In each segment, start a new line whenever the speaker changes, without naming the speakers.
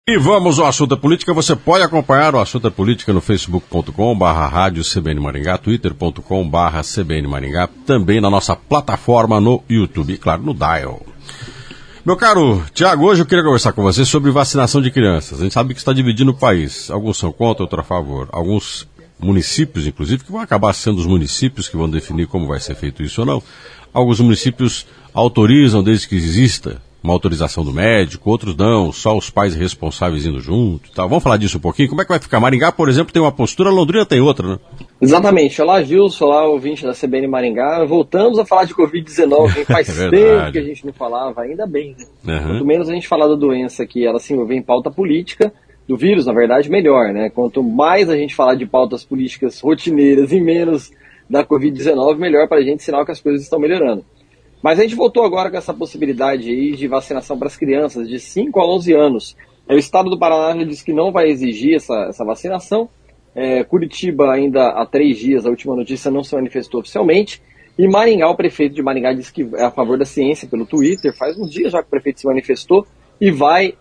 E vamos ao Assunto é Política. Você pode acompanhar o Assunto é Política no facebook.com/rádio CBN Maringá, twitter.com/CBN Maringá, também na nossa plataforma no YouTube e, claro, no Dial. Meu caro Tiago, hoje eu queria conversar com você sobre vacinação de crianças. A gente sabe que está dividindo o país. Alguns são contra, outros a favor. Alguns municípios, inclusive, que vão acabar sendo os municípios que vão definir como vai ser feito isso ou não. Alguns municípios autorizam desde que exista uma autorização do médico, outros não, só os pais responsáveis indo junto e tal. Vamos falar disso um pouquinho? Como é que vai ficar? Maringá, por exemplo, tem uma postura, Londrina tem outra, né?
Exatamente. Olá, Gilson, olá, ouvinte da CBN Maringá. Voltamos a falar de Covid-19, faz tempo que a gente não falava, ainda bem, né? Quanto menos a gente falar da doença que ela se envolve em pauta política, do vírus, na verdade, melhor, né? Quanto mais a gente falar de pautas políticas rotineiras e menos da Covid-19, melhor para a gente, sinal que as coisas estão melhorando. Mas a gente voltou agora com essa possibilidade aí de vacinação para as crianças de 5 a 11 anos. O estado do Paraná já disse que não vai exigir essa vacinação. Curitiba ainda há 3 dias, a última notícia, não se manifestou oficialmente. E Maringá, o prefeito de Maringá disse que é a favor da ciência pelo Twitter. Faz uns dias já que o prefeito se manifestou e vai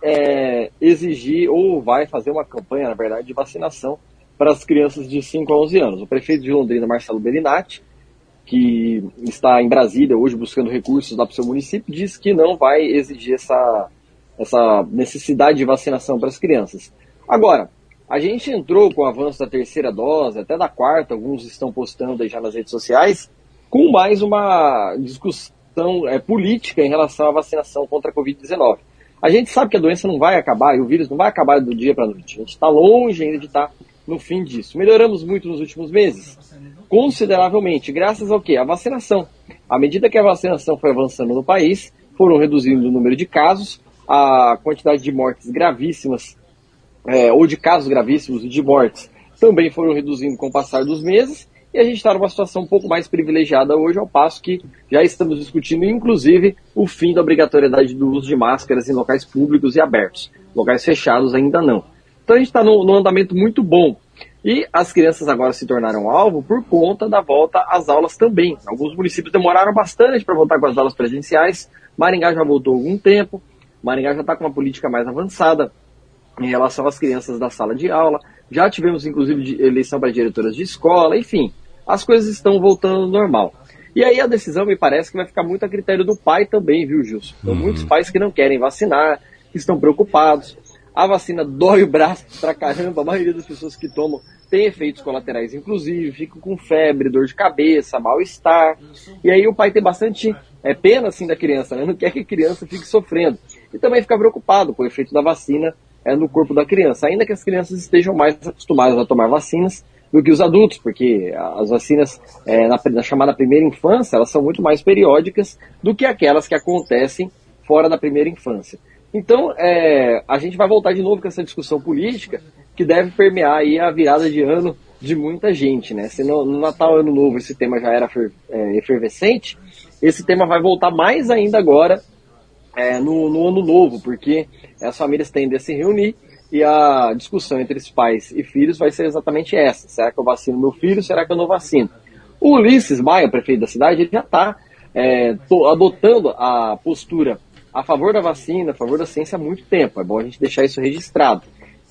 exigir ou vai fazer uma campanha, na verdade, de vacinação para as crianças de 5 a 11 anos. O prefeito de Londrina, Marcelo Bellinati, que está em Brasília hoje buscando recursos lá para o seu município, diz que não vai exigir essa necessidade de vacinação para as crianças. Agora, a gente entrou com o avanço da 3ª dose, até da 4ª, alguns estão postando aí já nas redes sociais, com mais uma discussão política em relação à vacinação contra a Covid-19. A gente sabe que a doença não vai acabar, e o vírus não vai acabar do dia para a noite. A gente está longe ainda de estar no fim disso. Melhoramos muito nos últimos meses? Consideravelmente. Graças ao quê? A vacinação. À medida que a vacinação foi avançando no país, foram reduzindo o número de casos, a quantidade de mortes gravíssimas, ou de casos gravíssimos e de mortes, também foram reduzindo com o passar dos meses, e a gente está numa situação um pouco mais privilegiada hoje, ao passo que já estamos discutindo, inclusive, o fim da obrigatoriedade do uso de máscaras em locais públicos e abertos. Locais fechados ainda não. Então a gente está num andamento muito bom. E as crianças agora se tornaram alvo por conta da volta às aulas também. Alguns municípios demoraram bastante para voltar com as aulas presenciais. Maringá já voltou há algum tempo. Maringá já está com uma política mais avançada em relação às crianças da sala de aula. Já tivemos, inclusive, eleição para diretoras de escola. Enfim, as coisas estão voltando ao normal. E aí a decisão me parece que vai ficar muito a critério do pai também, viu, Gilson? Então, muitos pais que não querem vacinar, que estão preocupados. A vacina dói o braço pra caramba, a maioria das pessoas que tomam tem efeitos colaterais, inclusive, ficam com febre, dor de cabeça, mal-estar. E aí o pai tem bastante pena, assim, da criança, né? Não quer que a criança fique sofrendo. E também fica preocupado com o efeito da vacina no corpo da criança, ainda que as crianças estejam mais acostumadas a tomar vacinas do que os adultos, porque as vacinas na chamada primeira infância, elas são muito mais periódicas do que aquelas que acontecem fora da primeira infância. Então, a gente vai voltar de novo com essa discussão política que deve permear aí a virada de ano de muita gente, né? Se no Natal, Ano Novo, esse tema já era efervescente, esse tema vai voltar mais ainda agora no Ano Novo, porque as famílias tendem a se reunir e a discussão entre os pais e filhos vai ser exatamente essa. Será que eu vacino meu filho? Será que eu não vacino? O Ulisses Maia, prefeito da cidade, ele já está adotando a postura a favor da vacina, a favor da ciência há muito tempo. É bom a gente deixar isso registrado.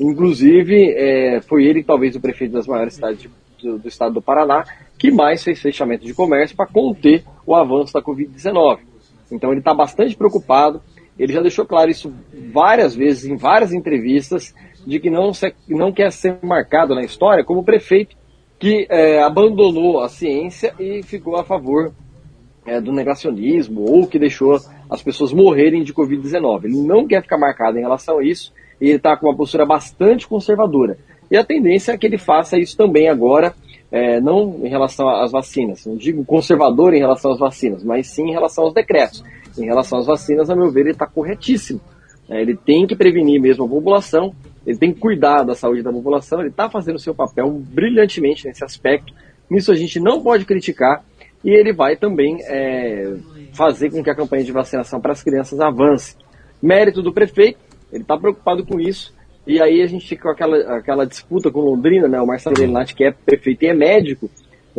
Inclusive, foi ele, talvez, o prefeito das maiores cidades do estado do Paraná, que mais fez fechamento de comércio para conter o avanço da Covid-19. Então, ele está bastante preocupado. Ele já deixou claro isso várias vezes, em várias entrevistas, de que não quer ser marcado na história como prefeito que abandonou a ciência e ficou a favor do negacionismo, ou que deixou as pessoas morrerem de Covid-19. Ele não quer ficar marcado em relação a isso, e ele está com uma postura bastante conservadora. E a tendência é que ele faça isso também agora, não em relação às vacinas. Não digo conservador em relação às vacinas, mas sim em relação aos decretos. Em relação às vacinas, a meu ver, ele está corretíssimo. Ele tem que prevenir mesmo a população, ele tem que cuidar da saúde da população, ele está fazendo o seu papel brilhantemente nesse aspecto. Nisso a gente não pode criticar, e ele vai também fazer com que a campanha de vacinação para as crianças avance. Mérito do prefeito, ele está preocupado com isso, e aí a gente fica com aquela disputa com Londrina, né? O Marcelo Bellinati, que é prefeito e é médico,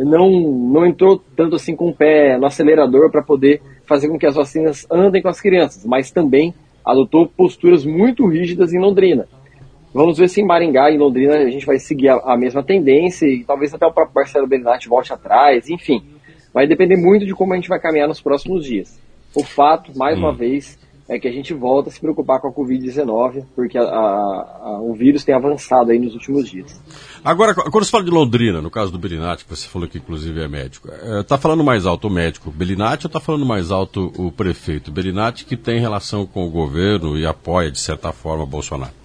não entrou tanto assim com o pé no acelerador para poder fazer com que as vacinas andem com as crianças, mas também adotou posturas muito rígidas em Londrina. Vamos ver se em Maringá e em Londrina a gente vai seguir a mesma tendência e talvez até o próprio Marcelo Bellinati volte atrás, enfim. Vai depender muito de como a gente vai caminhar nos próximos dias. O fato, mais uma vez, é que a gente volta a se preocupar com a Covid-19, porque o vírus tem avançado aí nos últimos dias.
Agora, quando você fala de Londrina, no caso do Bellinati, que você falou que inclusive é médico, está falando mais alto o médico Bellinati ou está falando mais alto o prefeito Bellinati, que tem relação com o governo e apoia, de certa forma, Bolsonaro?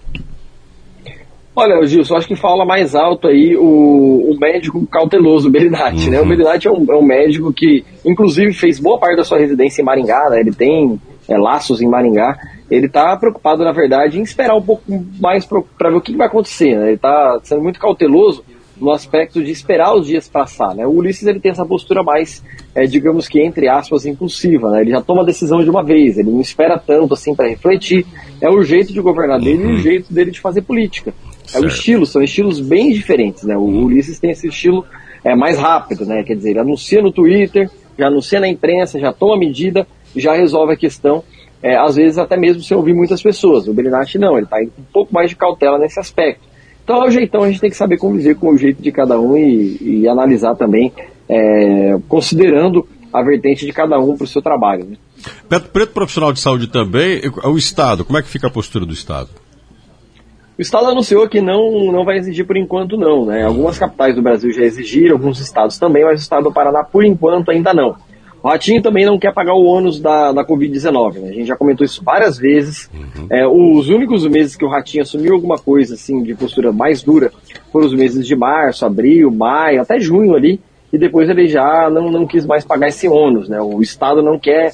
Olha, Gilson, acho que fala mais alto aí o médico cauteloso, o Bellinati, né? O Bellinati é um médico que, inclusive, fez boa parte da sua residência em Maringá, né? Ele tem laços em Maringá. Ele está preocupado, na verdade, em esperar um pouco mais para ver o que vai acontecer, né? Ele está sendo muito cauteloso no aspecto de esperar os dias passar, né? O Ulisses, ele tem essa postura mais, digamos que, entre aspas, impulsiva, né? Ele já toma a decisão de uma vez, ele não espera tanto assim para refletir. É o jeito de governar dele e o jeito dele de fazer política. É o estilo, são estilos bem diferentes, né? O Ulisses tem esse estilo mais rápido, né? Quer dizer, ele anuncia no Twitter, já anuncia na imprensa, já toma medida, já resolve a questão, às vezes até mesmo sem ouvir muitas pessoas. O Bellinati não, ele está um pouco mais de cautela nesse aspecto. Então é o jeitão, a gente tem que saber conviver com o jeito de cada um e analisar também, considerando a vertente de cada um para o seu trabalho, né?
Beto Preto, profissional de saúde também, o Estado, como é que fica a postura do Estado?
O Estado anunciou que não vai exigir por enquanto não, né? Algumas capitais do Brasil já exigiram, alguns estados também, mas o estado do Paraná por enquanto ainda não. O Ratinho também não quer pagar o ônus da Covid-19, né? A gente já comentou isso várias vezes. Os únicos meses que o Ratinho assumiu alguma coisa assim de postura mais dura foram os meses de março, abril, maio, até junho ali, e depois ele já não quis mais pagar esse ônus, né? O Estado não quer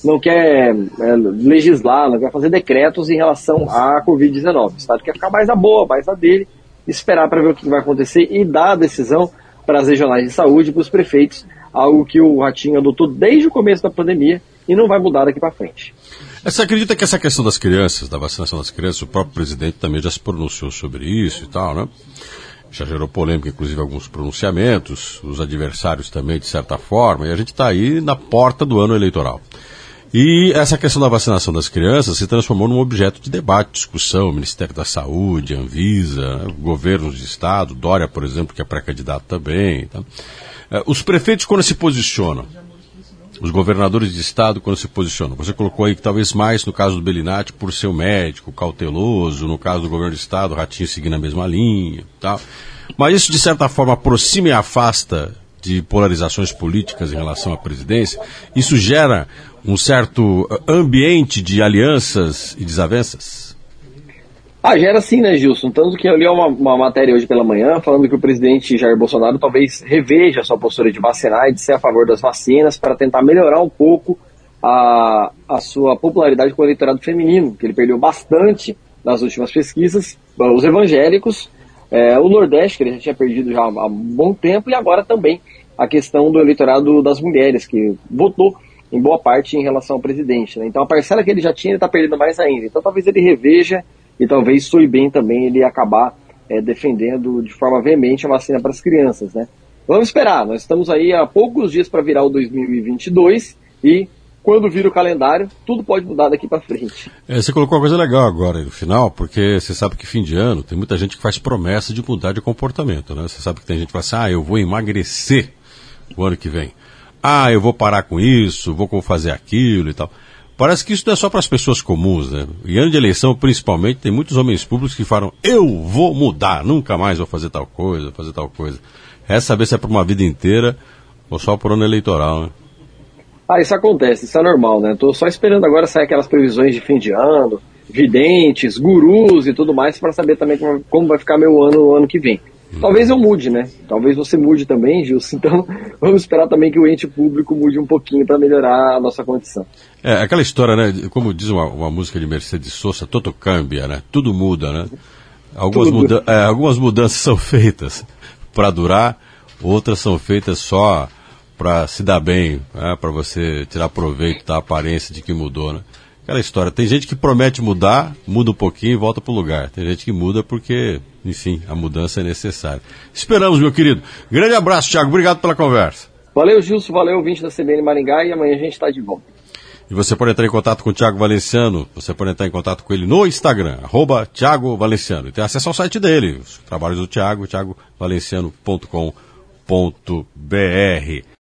legislar, não quer fazer decretos em relação à Covid-19. O Estado quer ficar mais a boa, mais a dele, esperar para ver o que vai acontecer e dar a decisão para as regionais de saúde, para os prefeitos, algo que o Ratinho adotou desde o começo da pandemia e não vai mudar daqui para frente.
Você acredita que essa questão das crianças, da vacinação das crianças, o próprio presidente também já se pronunciou sobre isso e tal, né? Já gerou polêmica, inclusive alguns pronunciamentos, os adversários também, de certa forma, e a gente está aí na porta do ano eleitoral. E essa questão da vacinação das crianças se transformou num objeto de debate, discussão, Ministério da Saúde, Anvisa, governos de estado, Dória, por exemplo, que é pré-candidato também. Tá? Os prefeitos, quando se posicionam, os governadores de estado, quando se posicionam, você colocou aí que talvez mais no caso do Bellinati, por ser um médico cauteloso, no caso do governo de estado, o Ratinho seguindo a mesma linha, tal. Mas isso, de certa forma, aproxima e afasta de polarizações políticas em relação à presidência. Isso gera um certo ambiente de alianças e desavenças?
Gera sim, né, Gilson? Tanto que eu li uma matéria hoje pela manhã falando que o presidente Jair Bolsonaro talvez reveja a sua postura de vacinar e de ser a favor das vacinas para tentar melhorar um pouco a sua popularidade com o eleitorado feminino, que ele perdeu bastante nas últimas pesquisas, os evangélicos, o Nordeste, que ele já tinha perdido já há um bom tempo, e agora também a questão do eleitorado das mulheres, que votou em boa parte em relação ao presidente, né? Então a parcela que ele já tinha, ele está perdendo mais ainda. Então talvez ele reveja e talvez soe bem também ele acabar defendendo de forma veemente a vacina para as crianças, né? Vamos esperar, nós estamos aí há poucos dias para virar o 2022 e quando vira o calendário, tudo pode mudar daqui para frente.
Você colocou uma coisa legal agora no final, porque você sabe que fim de ano tem muita gente que faz promessa de mudar de comportamento, né? Você sabe que tem gente que fala assim, eu vou emagrecer o ano que vem. Eu vou parar com isso, vou fazer aquilo e tal. Parece que isso não é só para as pessoas comuns, né? Em ano de eleição, principalmente, tem muitos homens públicos que falam, eu vou mudar, nunca mais vou fazer tal coisa, Resta saber se é para uma vida inteira ou só por ano eleitoral, né?
Isso acontece, isso é normal, né? Tô só esperando agora sair aquelas previsões de fim de ano, videntes, gurus e tudo mais, para saber também como vai ficar meu ano no ano que vem. Talvez eu mude, né? Talvez você mude também, Gilson. Então, vamos esperar também que o ente público mude um pouquinho para melhorar a nossa condição.
Aquela história, né? Como diz uma música de Mercedes Sosa, todo cambia, né? Tudo muda, né? Algumas mudanças são feitas para durar, outras são feitas só para se dar bem, né? Para você tirar proveito da aparência de que mudou, né? Aquela história, tem gente que promete mudar, muda um pouquinho e volta para o lugar. Tem gente que muda porque, enfim, a mudança é necessária. Esperamos, meu querido. Grande abraço, Thiago. Obrigado pela conversa.
Valeu, Gilson. Valeu, ouvinte da CBN Maringá. E amanhã a gente está de volta.
E você pode entrar em contato com o Thiago Valenciano, você pode entrar em contato com ele no Instagram, @Thiago Valenciano. E tem acesso ao site dele, os trabalhos do Thiago, thiagovalenciano.com.br.